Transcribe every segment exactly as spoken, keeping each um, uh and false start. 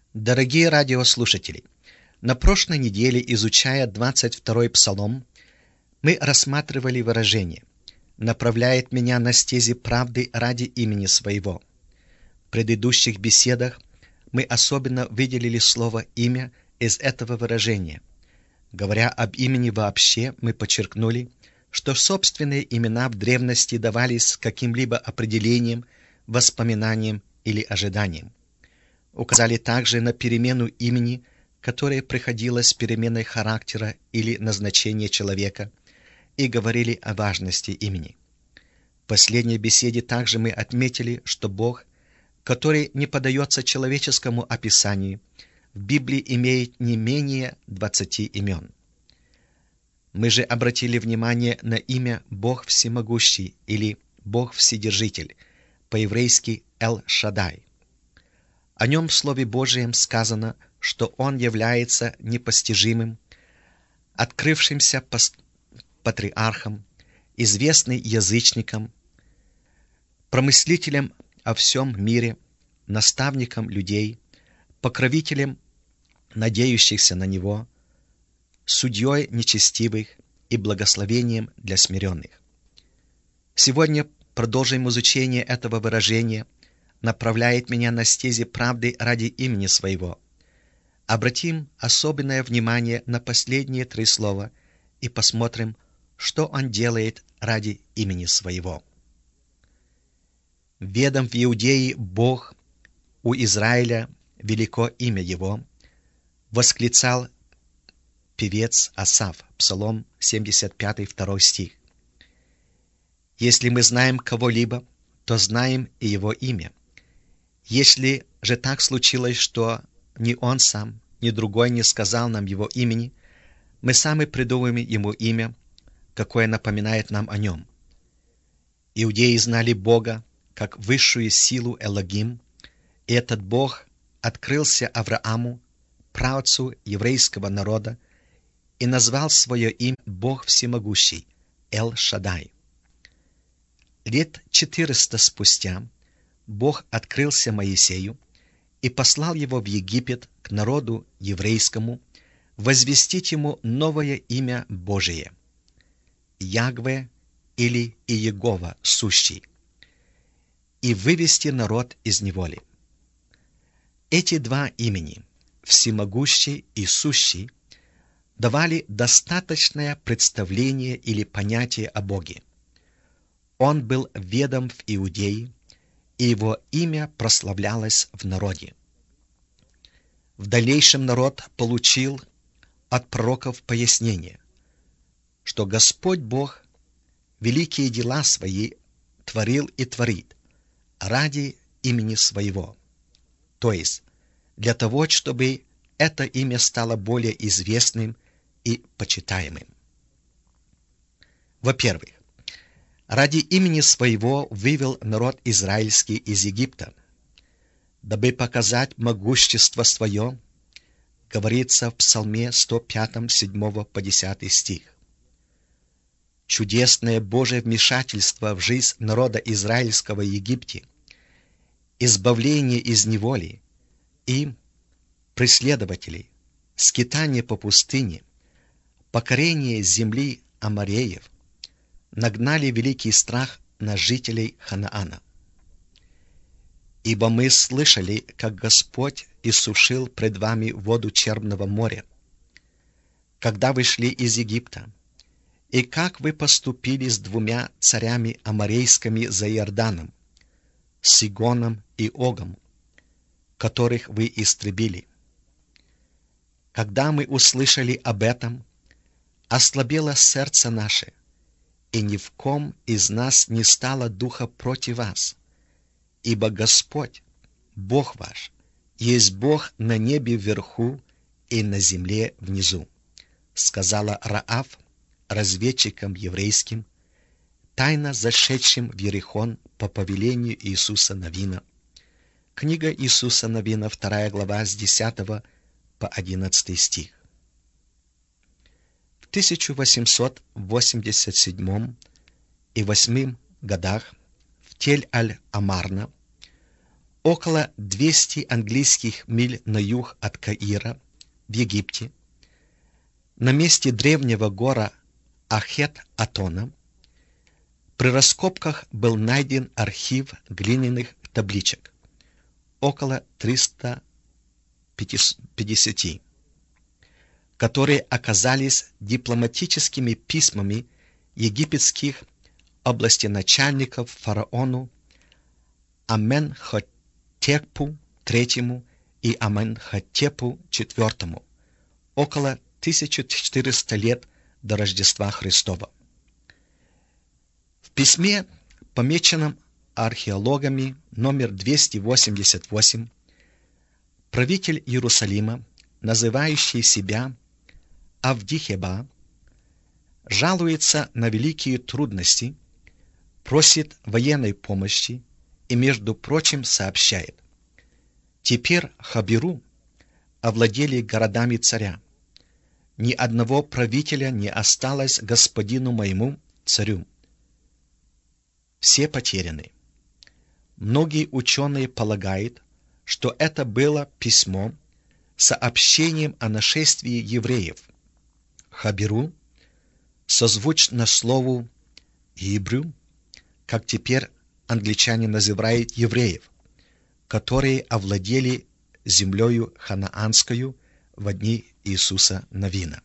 Дорогие радиослушатели, на прошлой неделе, изучая двадцать второй Псалом, мы рассматривали выражение «направляет меня на стези правды ради имени своего». В предыдущих беседах мы особенно выделили слово «имя» из этого выражения. Говоря об имени вообще, мы подчеркнули, что собственные имена в древности давались каким-либо определением, воспоминанием или ожиданием. Указали также на перемену имени, которая приходила с переменой характера или назначения человека, и говорили о важности имени. В последней беседе также мы отметили, что Бог, который не поддается человеческому описанию, в Библии имеет не менее двадцати имен. Мы же обратили внимание на имя Бог Всемогущий или Бог Вседержитель, по-еврейски Эл-Шадай. О нем в Слове Божьем сказано, что он является непостижимым, открывшимся патриархом, известный язычникам, промыслителем о всем мире, наставником людей, покровителем надеющихся на него, судьей нечестивых и благословением для смиренных. Сегодня продолжим изучение этого выражения «направляет меня на стези правды ради имени своего». Обратим особенное внимание на последние три слова и посмотрим, что он делает ради имени своего. «Ведом в Иудее Бог, у Израиля велико имя Его», восклицал певец Асаф, Псалом семьдесят пятый, второй стих. Если мы знаем кого-либо, то знаем и его имя. Если же так случилось, что ни он сам, ни другой не сказал нам его имени, мы сами придумаем ему имя, какое напоминает нам о нем. Иудеи знали Бога как высшую силу Элогим, и этот Бог открылся Аврааму, праотцу еврейского народа, и назвал свое имя Бог Всемогущий, Эл-Шадай. Лет четыреста спустя Бог открылся Моисею и послал его в Египет к народу еврейскому возвестить ему новое имя Божие – Ягве или Иегова Сущий, и вывести народ из неволи. Эти два имени – Всемогущий и Сущий – давали достаточное представление или понятие о Боге. Он был ведом в Иудее, и его имя прославлялось в народе. В дальнейшем народ получил от пророков пояснение, что Господь Бог великие дела свои творил и творит ради имени своего, то есть для того, чтобы это имя стало более известным и почитаемым. Во-первых, ради имени своего вывел народ израильский из Египта, дабы показать могущество свое, говорится в Псалме сто пятом, седьмого по десятый стих. Чудесное Божие вмешательство в жизнь народа израильского в Египте, избавление из неволи и преследователей, скитание по пустыне, покорение земли Амореев нагнали великий страх на жителей Ханаана. Ибо мы слышали, как Господь иссушил пред вами воду Черного моря, когда вы шли из Египта, и как вы поступили с двумя царями аморейскими за Иорданом, Сигоном и Огом, которых вы истребили. Когда мы услышали об этом, ослабело сердце наше, и ни в ком из нас не стало духа против вас, ибо Господь, Бог ваш, есть Бог на небе вверху и на земле внизу, сказала Раав разведчикам еврейским, тайно зашедшим в Иерихон по повелению Иисуса Навина. Книга Иисуса Навина, вторая глава, с десятого по одиннадцатый стих. В тысяча восемьсот восемьдесят седьмом и восьмом годах в Тель-аль-Амарна около двухсот английских миль на юг от Каира, в Египте, на месте древнего гора Ахет-Атона, при раскопках был найден архив глиняных табличек, около трёхсот пятидесяти, которые оказались дипломатическими письмами египетских областеначальников фараону Аменхотепу третьему и Аменхотепу четвёртому около тысячи четырёхсот лет до Рождества Христова. В письме, помеченном археологами номер двести восемьдесят восемь, правитель Иерусалима, называющий себя Авдихеба, жалуется на великие трудности, просит военной помощи и, между прочим, сообщает: «Теперь Хабиру овладели городами царя. Ни одного правителя не осталось господину моему царю. Все потеряны». Многие ученые полагают, что это было письмо сообщением о нашествии евреев. Хабиру созвучно слову «гибрю», как теперь англичане называют евреев, которые овладели землею ханаанскою в дни Иисуса Навина.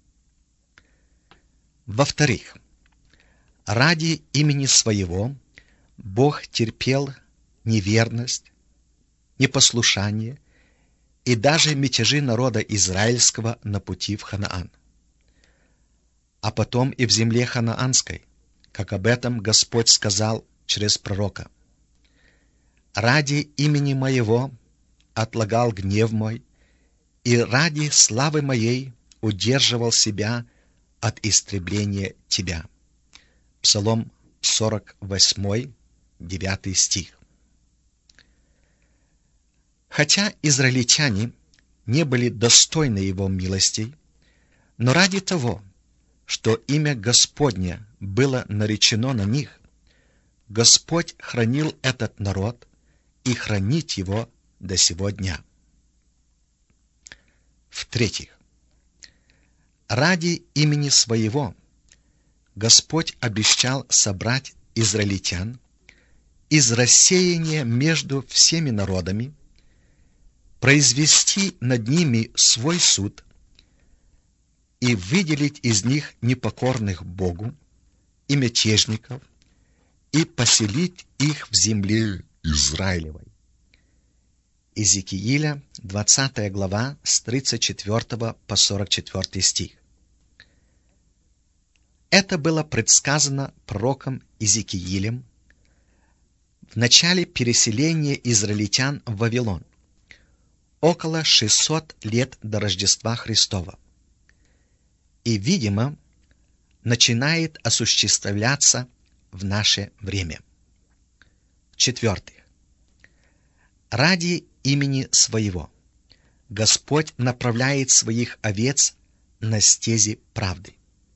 Во-вторых, ради имени своего Бог терпел неверность, непослушание и даже мятежи народа израильского на пути в Ханаан, а потом и в земле ханаанской, как об этом Господь сказал через пророка: «Ради имени моего отлагал гнев мой, и ради славы моей удерживал себя от истребления тебя». Псалом сорок восемь, девятый стих. Хотя израильтяне не были достойны его милостей, но ради того, что имя Господне было наречено на них, Господь хранил этот народ и хранит его до сего дня. В-третьих, ради имени своего Господь обещал собрать израильтян из рассеяния между всеми народами, произвести над ними свой суд и выделить из них непокорных Богу и мятежников и поселить их в земле Израилевой. Иезекииля, двадцатая глава, с тридцать четвёртого по сорок четвёртый стих. Это было предсказано пророком Иезекиилем в начале переселения израильтян в Вавилон, около шестисот лет до Рождества Христова, и, видимо, начинает осуществляться в наше время. В-четвертых, ради имени своего Господь направляет своих овец на стези правды.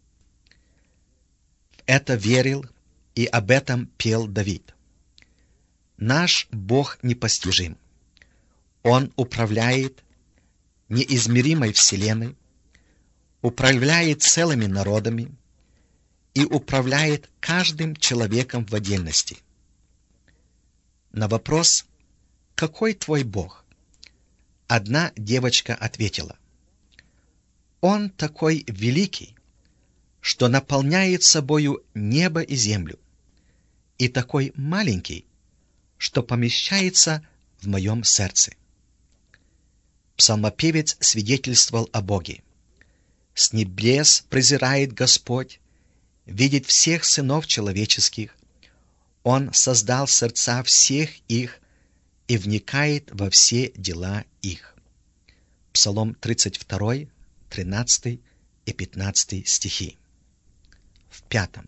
В это верил и об этом пел Давид. Наш Бог непостижим. Он управляет неизмеримой вселенной, управляет целыми народами и управляет каждым человеком в отдельности. На вопрос «Какой твой Бог?» одна девочка ответила: «Он такой великий, что наполняет собою небо и землю, и такой маленький, что помещается в моем сердце». Псалмопевец свидетельствовал о Боге. «С небес презирает Господь, видит всех сынов человеческих. Он создал сердца всех их и вникает во все дела их». Псалом тридцать два, тринадцатый и пятнадцатый стихи. В-пятом.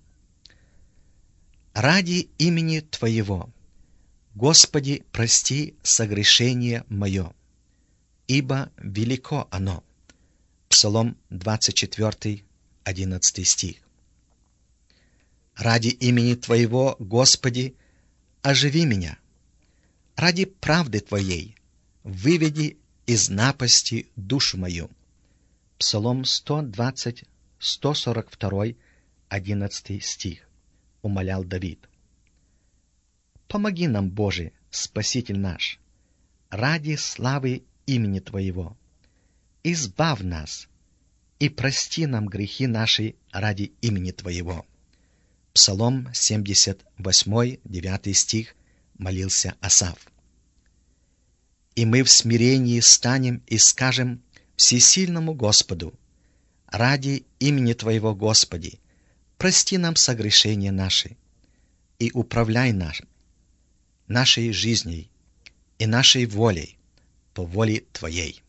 Ради имени Твоего, Господи, прости согрешение мое, ибо велико оно. Псалом двадцать четыре, одиннадцатый стих. Ради имени Твоего, Господи, оживи меня. Ради правды Твоей выведи из напасти душу мою. Псалом сто двадцать, сто сорок два, одиннадцатый стих. Умолял Давид. Помоги нам, Боже, Спаситель наш, ради славы имени Твоего. Избавь нас и прости нам грехи наши ради имени Твоего. Псалом семьдесят восемь, девятый стих, молился Асаф. И мы в смирении станем и скажем всесильному Господу: ради имени Твоего, Господи, прости нам согрешения наши и управляй наш, нашей жизнью и нашей волей по воле Твоей.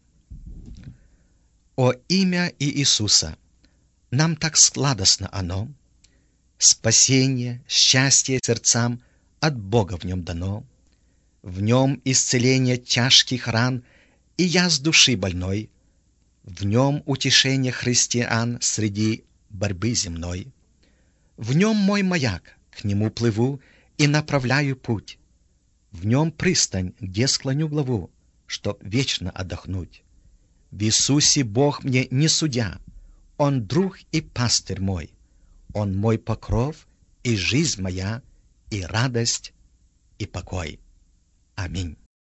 О имя Иисуса! Нам так сладостно оно, спасение, счастье сердцам от Бога в нем дано, в нем исцеление тяжких ран и яз души больной, в нем утешение христиан среди борьбы земной. В нем мой маяк, к нему плыву и направляю путь. В нем пристань, где склоню главу, чтоб вечно отдохнуть. В Иисусе Бог мне не судья, Он друг и пастырь мой, Он мой покров и жизнь моя, и радость, и покой. Аминь.